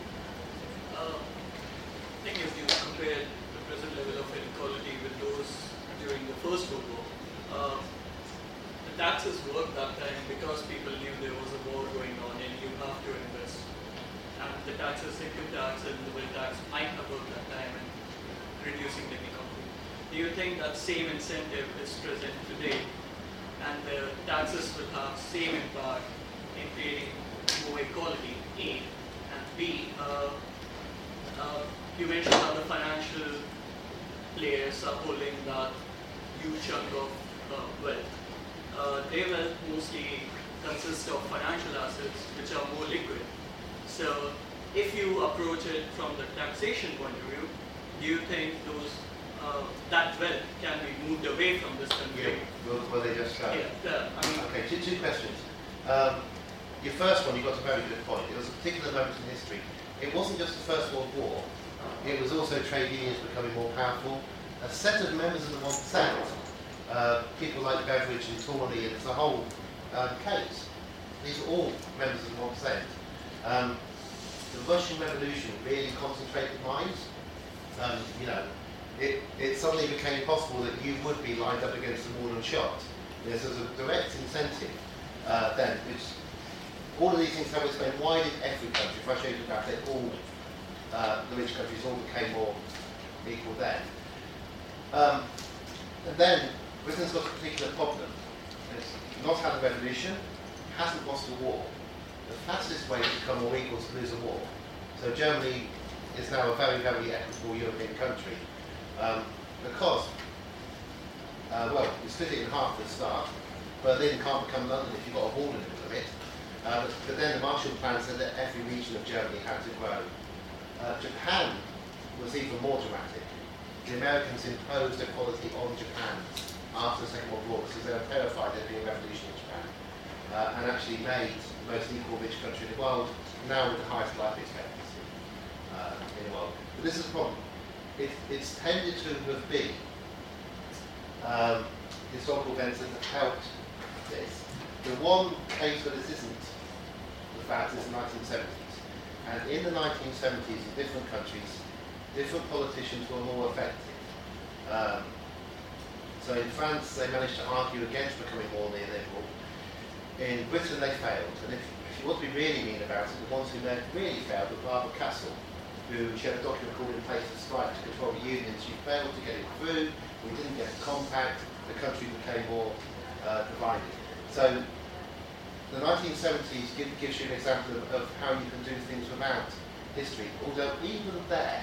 Uh, thing is, you compare the present level of inequality with those during the First World War. Uh, the taxes worked that time because people knew there was a war going on and you have to invest. And the taxes, income tax and the wealth tax might have worked that time in reducing the inequality. Do you think that same incentive is present today and the taxes will have same impact in creating more equality, A, and B, uh, uh, you mentioned how the financial players are holding that huge chunk of uh, wealth. Uh, their wealth mostly consists of financial assets which are more liquid. So if you approach it from the taxation point of view, do you think those uh, that wealth can be moved away from this country? Yeah, will, will they just go? Yeah, the, I mean, Okay, two, two questions. Um, your first one, you got a very good point. It was a particular moment in history. It wasn't just the First World War. It was also trade unions becoming more powerful. A set of members of the one percent, uh, people like Beveridge and Tawney, and it's a whole uh, case. These are all members of the one percent. Um, the Russian Revolution really concentrated minds. Um, you know, it, it suddenly became possible that you would be lined up against the wall and shot. There's a direct incentive uh, then, which all of these things have explained. Why did every country, if I show you the graph, they all, uh, the rich countries all became more equal then. Um, and then Britain's got a particular problem. It's not had a revolution, hasn't lost a war. The fastest way to become more equal is to lose a war. So Germany is now a very, very equitable European country. Um, because, uh, well, you split it in half at the start. Berlin can't become London if you've got a wall in the middle of it. Uh, but then the Marshall Plan said that every region of Germany had to grow. Uh, Japan was even more dramatic. The Americans imposed equality on Japan after the Second World War because they were terrified there'd be a revolution in Japan, uh, and actually made the most equal rich country in the world, now with the highest life expectancy uh, in the world. But this is a problem. It, it's tended to have been um, historical events that have helped this. The one case where this isn't the fact is the nineteen seventies. And in the nineteen seventies, in different countries, different politicians were more effective. Um, so in France, they managed to argue against becoming more neoliberal. In Britain, they failed. And if, if you want to be really mean about it, the ones who really failed were Barbara Castle, who she had a document called In Place of Strike to Control the Unions. She failed to get it through. We didn't get a compact. The country became more uh, divided. So the nineteen seventies give, gives you an example of, of how you can do things without history. Although even there,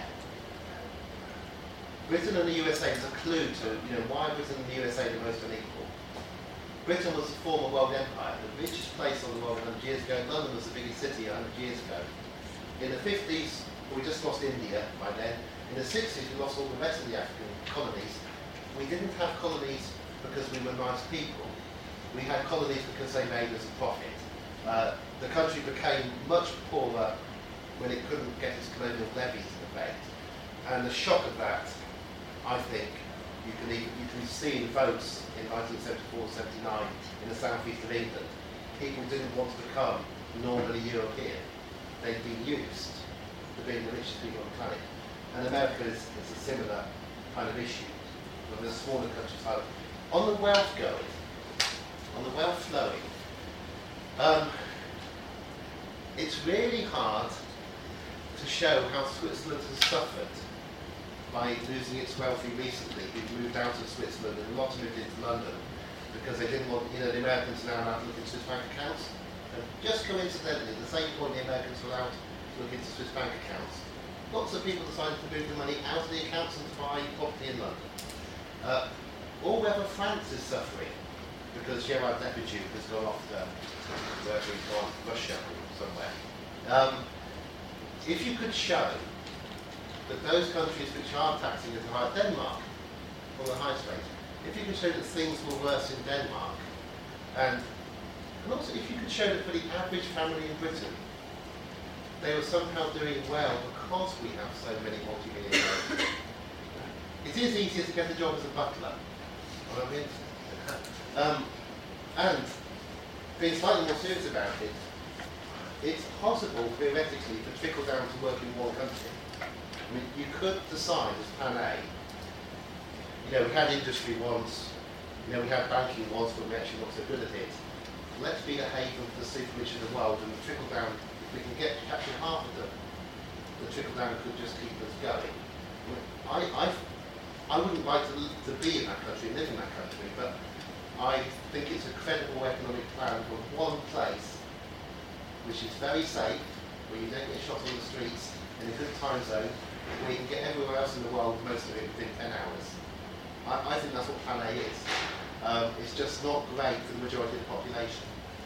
Britain and the U S A is a clue to, you know, why Britain and the U S A are the most unequal. Britain was a former world empire, the richest place on the world one hundred years ago. London was the biggest city one hundred years ago. In the fifties, we just lost India by then. In the sixties, we lost all the rest of the African colonies. We didn't have colonies because we were nice people. We had colonies because they made us a profit. Uh, the country became much poorer when it couldn't get its colonial levies in effect. And the shock of that, I think, you can, even, you can see in votes in nineteen seventy-four seventy-nine in the southeast of England. People didn't want to become normally European. They'd been used to being the richest people on the planet. And America is, is a similar kind of issue, but there's smaller countries. On the wealth going, on the wealth flowing, um, it's really hard to show how Switzerland has suffered by losing its wealthy recently, who've moved out of Switzerland and a lot moved into London because they didn't want, you know, the Americans are now allowed to look into Swiss bank accounts. And just coincidentally, at the same point the Americans were allowed to look into Swiss bank accounts, lots of people decided to move the money out of the accounts and to buy property in London. Uh, or whether France is suffering because Gerard Depardieu has gone off to wherever he's gone, Russia or somewhere. Um, if you could show that those countries which are taxing as high, Denmark, or the highest rate, if you could show that things were worse in Denmark, and, and also if you could show that for the average family in Britain, they were somehow doing well because we have so many multi-millionaires. It is easier to get a job as a butler. I mean, um, and being slightly more serious about it, it's possible theoretically to trickle down to work in one country. I mean, you could decide as Plan A, you know, we had industry once, you know, we had banking once, but we're actually not so good at it. Let's be a haven for the super rich in the world, and the trickle down, if we can get capture half of them, the trickle down could just keep us going. I, I, I wouldn't like to, to be in that country, live in that country, but I think it's a credible economic plan for one place, which is very safe, where you don't get shot on the streets, in a good time zone, where you can get everywhere else in the world, most of it within ten hours. I, I think that's what Plan A is. Um, it's just not great for the majority of the population.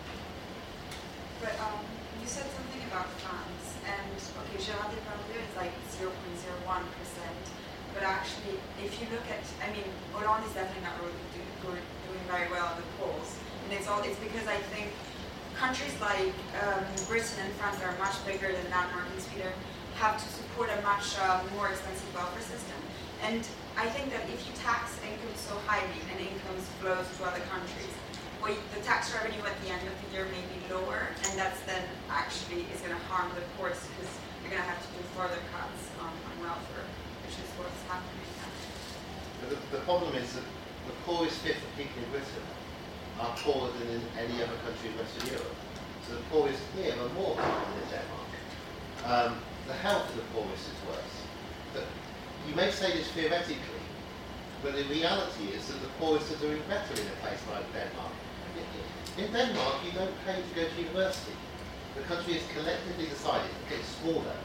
But um, you said something about France, and okay, Gerard Depardieu is like zero point zero one percent, but actually, if you look at, I mean, Hollande is definitely not really do, do, doing very well in the polls, and it's all, it's because I think countries like um, Britain and France that are much bigger than Denmark and Sweden have to support a much uh, more expensive welfare system. And I think that if you tax income so highly and incomes flows to other countries, well, the tax revenue at the end of the year may be lower, and that's then actually is going to harm the poor because you're going to have to do further cuts on, on welfare, which is what's happening now. But the, the problem is that the poorest fifth of people in Britain are poorer than in any other country in Western Europe. So the poorest here are more poor than in Denmark. Um, the health of the poorest is worse. But you may say this theoretically, but the reality is that the poorest are doing better in a place like Denmark. In Denmark, you don't pay to go to university. The country has collectively decided, it's getting smaller,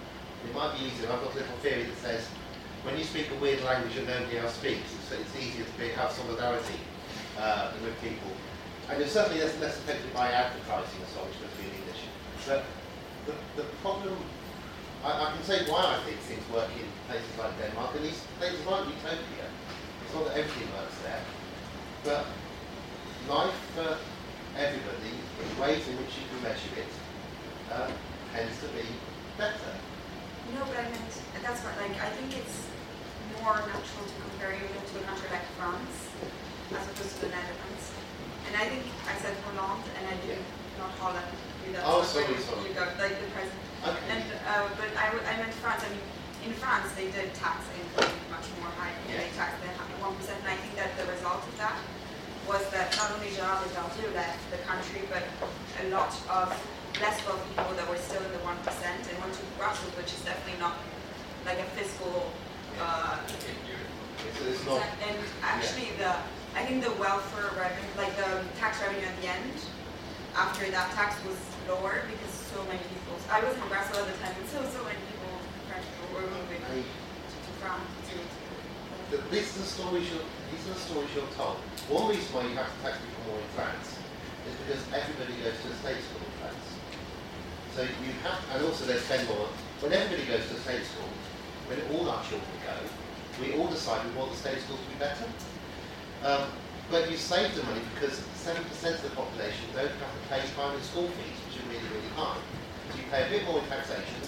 It might be easier. I've got a little theory that says when you speak a weird language that nobody else speaks, it's, it's easier to be, have solidarity uh, with people. And you're certainly less, less affected by advertising and so on, which must be in English. But the, the problem, I, I can say why I think things work in places like Denmark, and these places like Utopia. It's not that everything works there, but life for everybody, in ways in which you can measure it, uh, tends to be better. No, but I meant, that's what, like, I think it's more natural to compare even to a country like France, as opposed to the Netherlands. And I think I said Holland, and I did not Holland. That's oh, sorry, sorry. You got, like, the present. Okay. And, uh, but I, I meant France. I mean, in France, they did tax income much more high. Yeah. They taxed the one percent, and I think that the result of that was that not only Gérard Depardieu left the country, but a lot of less wealthy people that were still in the one percent and went to Brussels, which is definitely not like a fiscal. Uh, it's, it's not, and actually, yeah. the I think the welfare revenue, like the tax revenue at the end, after that tax was lower because so many people. I was in Brussels at the time, and so so many people, French people, were moving to, to France. To, to these are the stories you're. These are the stories you're told. One reason why you have to tax people more in France is because everybody goes to a state school in France. So you have, and also they spend more. When everybody goes to a state school, when all our children go, we all decide we want the state school to be better. Um, but you save the money because seven percent of the population don't have to pay primary school fees, which are really, really high. So you pay a bit more in taxation,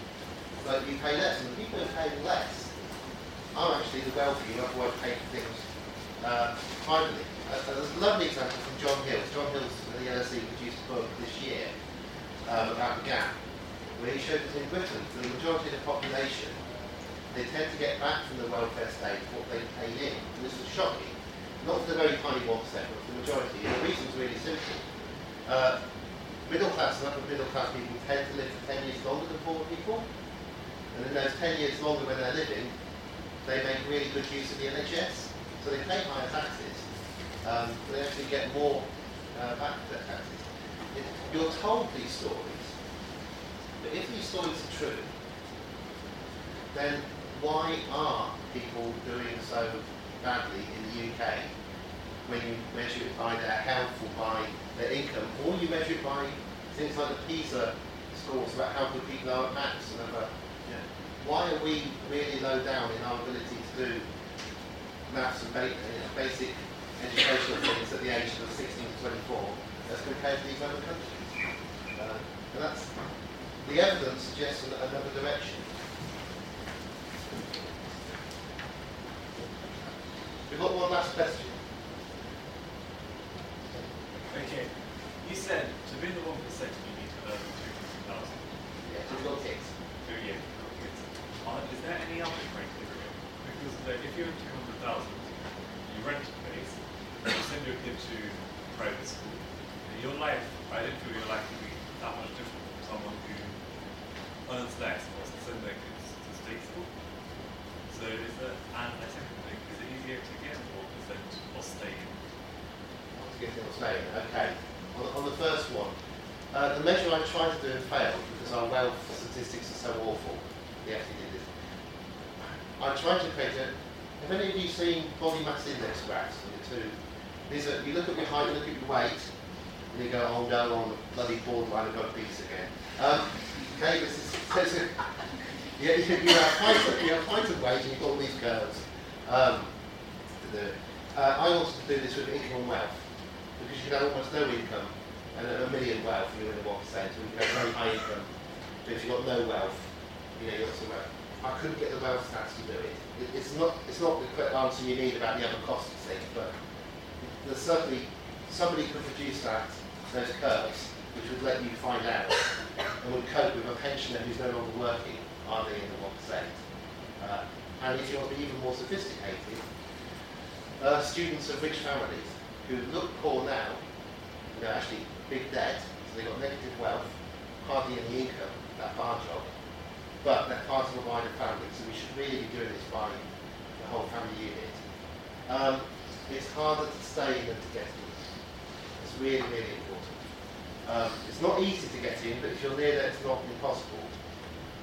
but you pay less. And the people who pay less are actually the wealthy who otherwise pay for things uh, privately. Uh, there's a lovely example from John Hills. John Hills, the L S E, produced a book this year um, about the gap, where he showed that in Britain, for the majority of the population, they tend to get back from the welfare state what they paid in. And this was shocking. Not for the very tiny one percent, but for the majority. And the reason's really simple. Uh, middle class and upper middle class people tend to live for ten years longer than poor people. And in those ten years longer when they're living, they make really good use of the N H S. So they pay higher taxes, um, but they actually get more uh, back for their taxes. It, you're told these stories, but if these stories are true, then why are people doing so badly in the U K when you measure it by their health or by their income, or you measure it by things like the PISA scores about how good people are at maths and other, you know, why are we really low down in our ability to do maths and ba you know, basic educational things at the age of sixteen to twenty-four as compared to these other countries? Uh, and that's, the evidence suggests another direction. We've got one last question. Okay. You said to be in the one percent you need to earn two hundred thousand. Yeah, we've got kids. Two yeah, you've got kids. Uh, is there any other criteria? Because uh, if you're in two hundred thousand, you rent a place, you send your kid to private school, and your life, I don't feel your life will be that much different from someone who earns less and wants to send their kids to state school. So is that, and my second thing, is it easier to get one percent or stay in? To get things staying, okay. On the, on the first one, uh, the measure I tried to do failed because our wealth statistics are so awful. We actually did it. I tried to create a. Have any of you seen body mass index graphs? The two. These are, you look at your height, you look at your weight, and you go, oh no, on the bloody borderline, I've got a piece again. Um, okay, this is. This is You, you, you, have height of, you have height and weight and you've got all these curves um, to do. Uh, I wanted to do this with income and wealth because you can have almost no income and a million wealth and you're in the one percent, or you can have very high income, but if you've got no wealth, you know, you're also wealth. I couldn't get the wealth stats to do it. it. It's not it's not the correct answer you need about the other costs thing, but there's certainly somebody could produce that, those curves, which would let you find out and would cope with a pensioner who's no longer working. Are they in the one percent? Uh, and if you want to be even more sophisticated, uh, students of rich families who look poor now, you know, actually big debt, so they've got negative wealth, hardly any income, that bar job, but they're part of a wider family, so we should really be doing this by the whole family unit. Um, it's harder to stay in than to get in. It's really, really important. Um, it's not easy to get in, but if you're near there, it's not impossible.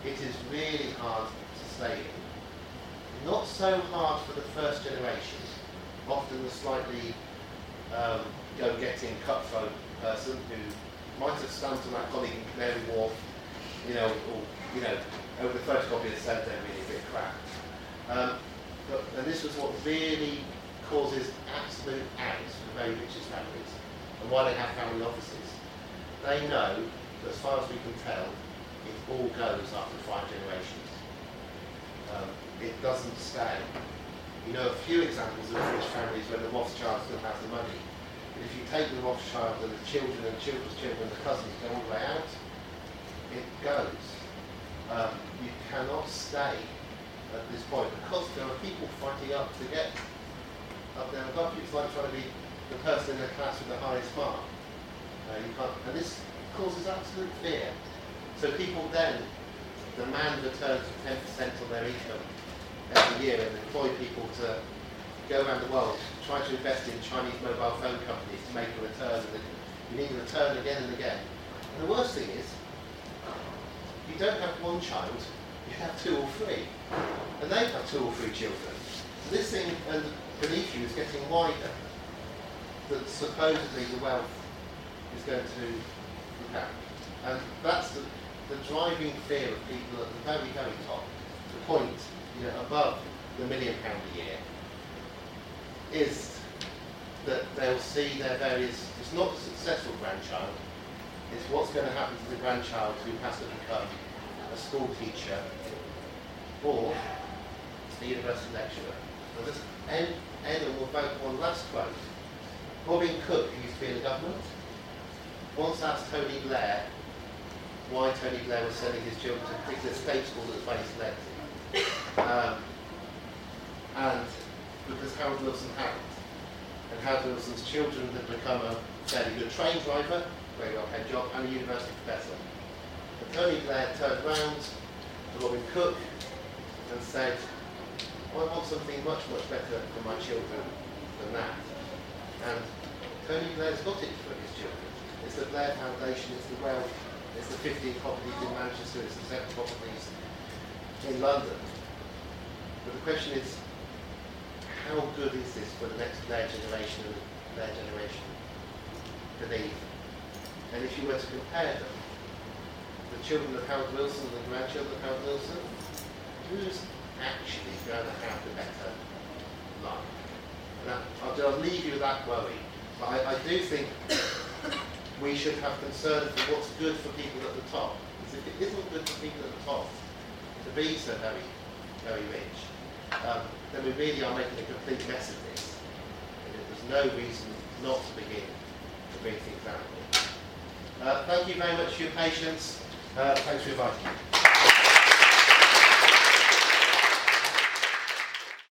it is really hard to stay in. Not so hard for the first generation, often the slightly um, go-getting, cutthroat person who might have stamped on that colleague in Canary Wharf, you know, or, you know, over the photocopy that said they're really a bit crap. Um, but, and this was what really causes absolute angst for the very richest families, and why they have family offices. They know that as far as we can tell, it all goes after five generations. Um, it doesn't stay. You know a few examples of rich families where the Rothschild still has the money. But if you take the Rothschild and the children and children's children and the cousins go all the way out, it goes. Um, you cannot stay at this point because there are people fighting up to get up there above you. It's like trying to be the person in the class with the highest mark. Uh, you can't, and this causes absolute fear. So people then demand returns of ten percent on their income every year and employ people to go around the world, try to invest in Chinese mobile phone companies to make a return, and you need a return again and again. And the worst thing is, you don't have one child, you have two or three. And they have two or three children. So this thing and beneath you is getting wider, that supposedly the wealth is going to look at. And that's the, the driving fear of people at the very, very top, the point, you know, above the million pound a year, is that they'll see their various, it's not the successful grandchild, it's what's going to happen to the grandchild who has to become a school teacher or a university lecturer. I'll just end, end and we'll vote one last quote. Robin Cook, who used to be in the government, once asked Tony Blair why Tony Blair was sending his children to a particular state school that was very selective. Um, and because Harold Wilson hadn't. And Harold Wilson's children had become a fairly good train driver, very well paid job, and a university professor. And Tony Blair turned round to Robin Cook and said, I want something much, much better for my children than that. And Tony Blair's got it for his children. It's the Blair Foundation, it's the wealth, it's the fifteen properties in Manchester, it's the seven properties in London. But the question is, how good is this for the next Blair generation and Blair generation beneath? And if you were to compare them, the children of Harold Wilson and the grandchildren of Harold Wilson, who's actually going to have the better life? And that, I'll, I'll leave you with that worry. But I, I do think we should have concern for what's good for people at the top. Because if it isn't good for people at the top to be so very, very rich, um, then we really are making a complete mess of this. And there's no reason not to begin to bring things down. Uh, thank you very much for your patience. Uh, thanks for inviting me.